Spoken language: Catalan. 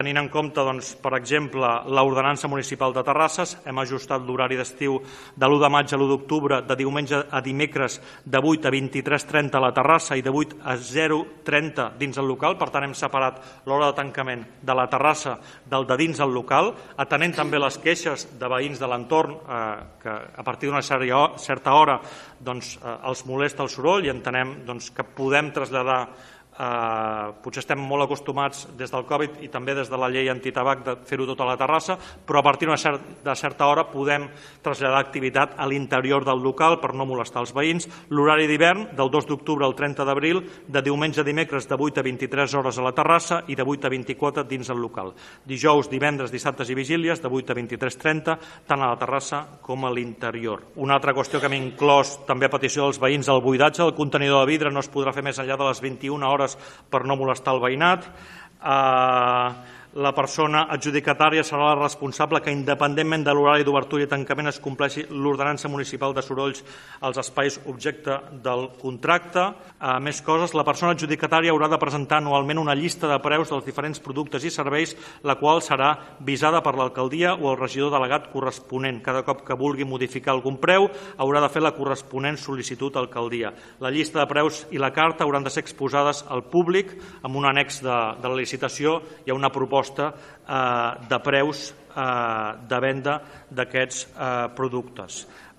Tenint en compte, per exemple, l'ordenança municipal de Terrassa, hem ajustat l'horari d'estiu de l'1 de maig a l'1 d'octubre, de diumenge a dimecres, de 8 a 23:30 a la Terrassa i de 8 a 0:30 dins el local. Per tant, hem separat l'hora de tancament de la Terrassa del de dins el local, atenent també les queixes de veïns de l'entorn que a partir d'una certa hora els molesta el soroll i entenem que podem traslladar. Potser estem molt acostumats des del Covid i també des de la llei antitabac de fer-ho tot a la terrassa, però a partir de certa hora podem traslladar activitat a l'interior del local per no molestar els veïns. L'horari d'hivern, del 2 d'octubre al 30 d'abril, de diumenge a dimecres de 8 a 23 hores a la terrassa i de 8 a 24 dins el local. Dijous, divendres, dissabtes i vigílies de 8 a 23:30, tant a la terrassa com a l'interior. Una altra qüestió que hem inclòs també a petició dels veïns, el buidatge del contenidor de vidre no es podrà fer més enllà de les 21 hores per no molestar el veïnat. La persona adjudicatària serà la responsable que, independentment de l'horari d'obertura i tancament, es compleixi l'ordenança municipal de sorolls als espais objecte del contracte. Més coses, la persona adjudicatària haurà de presentar anualment una llista de preus dels diferents productes i serveis, la qual serà visada per l'alcaldia o el regidor delegat corresponent. Cada cop que vulgui modificar algun preu, haurà de fer la corresponent sol·licitud a l'alcaldia. La llista de preus i la carta hauran de ser exposades al públic amb un annex de la licitació. Hi ha una proposta de preus de venda d'aquests productes.